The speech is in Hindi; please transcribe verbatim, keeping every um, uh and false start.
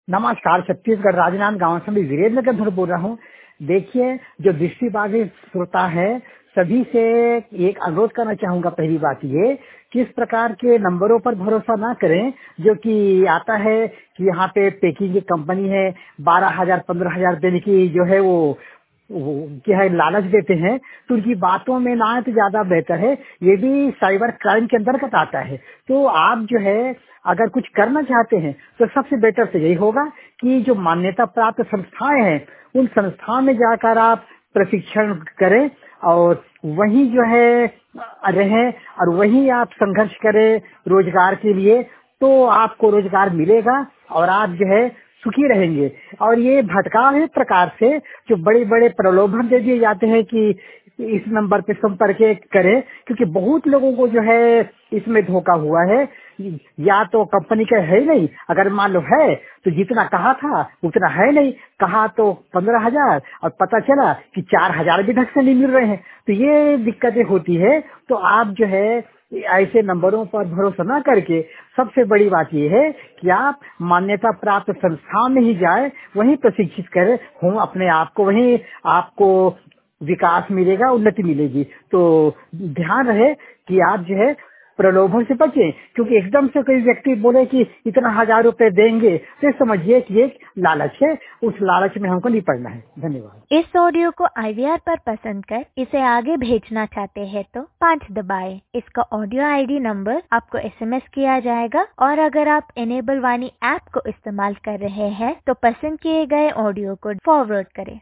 नमस्कार, छत्तीसगढ़ राजनांदगांव से मैं वीरेंद्र गंधर बोल रहा हूँ। देखिए, जो दृष्टिबाधित श्रोता है सभी से एक अनुरोध करना चाहूंगा। पहली बात ये कि इस प्रकार के नंबरों पर भरोसा ना करें जो कि आता है कि यहाँ पे पैकिंग की कंपनी है, बारह हजार पंद्रह हजार देने की जो है वो वो क्या है लालच देते हैं, तो उनकी बातों में ना तो ज्यादा बेहतर है। ये भी साइबर क्राइम के अंतर्गत आता है। तो आप जो है अगर कुछ करना चाहते हैं तो सबसे बेटर से यही होगा कि जो मान्यता प्राप्त संस्थाएं हैं उन संस्थाओं में जाकर आप प्रशिक्षण करें और वहीं जो है रहें और वहीं आप संघर्ष करें रोजगार के लिए, तो आपको रोजगार मिलेगा और आप जो है सुखी रहेंगे। और ये भटकाव है प्रकार से जो बड़े बड़े प्रलोभन दे दिए जाते हैं कि इस नंबर पे संपर्क करें, क्योंकि बहुत लोगों को जो है इसमें धोखा हुआ है। या तो कंपनी का है नहीं, अगर मान लो है तो जितना कहा था उतना है नहीं, कहा तो पंद्रह हजार और पता चला कि चार हजार भी ढंग से नहीं मिल रहे हैं। तो ये दिक्कतें होती है। तो आप जो है ऐसे नंबरों पर भरोसा ना करके सबसे बड़ी बात ये है कि आप मान्यता प्राप्त संस्थान में ही जाए, वहीं प्रशिक्षित करें हो अपने आप को, वहीं आपको विकास मिलेगा, उन्नति मिलेगी। तो ध्यान रहे कि आप जो है प्रलोभन से बचें, क्योंकि एकदम से कोई व्यक्ति बोले कि इतना हजार रुपए देंगे तो समझिए कि एक लालच है, उस लालच में हमको नहीं पड़ना है। धन्यवाद। इस ऑडियो को आई वी आर पर पसंद कर इसे आगे भेजना चाहते हैं तो पाँच दबाएं। इसका ऑडियो आई डी नंबर आपको एस एम एस किया जाएगा और अगर आप एनेबल वाणी ऐप को इस्तेमाल कर रहे हैं तो पसंद किए गए ऑडियो को फॉरवर्ड करें।